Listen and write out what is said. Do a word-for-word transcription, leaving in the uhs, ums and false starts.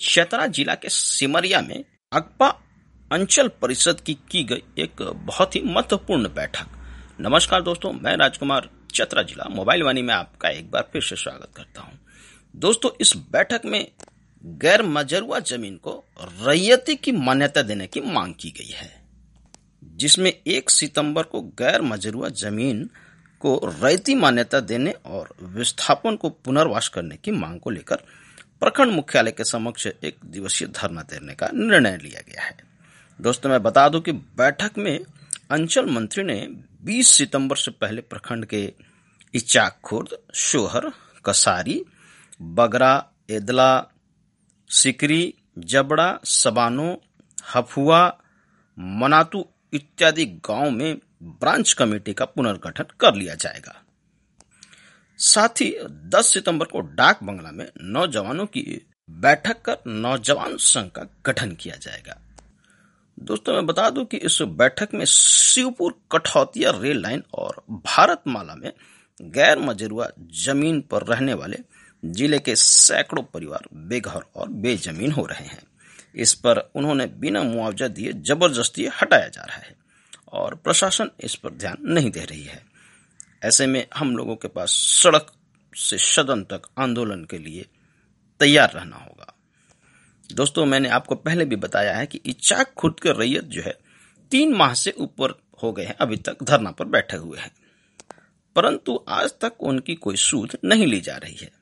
चतरा जिला के सिमरिया में अगपा अंचल परिषद की की गई एक बहुत ही महत्वपूर्ण बैठक। नमस्कार दोस्तों, मैं राजकुमार चतरा जिला मोबाइल वाणी में आपका एक बार फिर से स्वागत करता हूं। दोस्तों, इस बैठक में गैर मजरूआ जमीन को रैयती की मान्यता देने की मांग की गई है, जिसमें एक सितंबर को गैर मजरूआ जमीन को रैयती मान्यता देने और विस्थापन को पुनर्वास करने की मांग को लेकर प्रखंड मुख्यालय के समक्ष एक दिवसीय धरना देने का निर्णय लिया गया है। दोस्तों, मैं बता दूं कि बैठक में अंचल मंत्री ने बीस सितंबर से पहले प्रखंड के इचाक खुर्द, शोहर, कसारी, बगरा, एदला, सिकरी, जबड़ा, सबानो, हफुआ, मनातू इत्यादि गांव में ब्रांच कमेटी का पुनर्गठन कर लिया जाएगा। साथ ही दस सितंबर को डाक बंगला में नौजवानों की बैठक कर नौजवान संघ का गठन किया जाएगा। दोस्तों, मैं बता दूं कि इस बैठक में शिवपुर कठौतिया रेल लाइन और भारतमाला में गैर मजरूआ जमीन पर रहने वाले जिले के सैकड़ों परिवार बेघर और बेजमीन हो रहे हैं। इस पर उन्होंने बिना मुआवजा दिए जबरदस्ती हटाया जा रहा है और प्रशासन इस पर ध्यान नहीं दे रही है। ऐसे में हम लोगों के पास सड़क से सदन तक आंदोलन के लिए तैयार रहना होगा। दोस्तों, मैंने आपको पहले भी बताया है कि इचाक खुर्द के रैयत जो है तीन माह से ऊपर हो गए हैं, अभी तक धरना पर बैठे हुए हैं, परंतु आज तक उनकी कोई सूद नहीं ली जा रही है।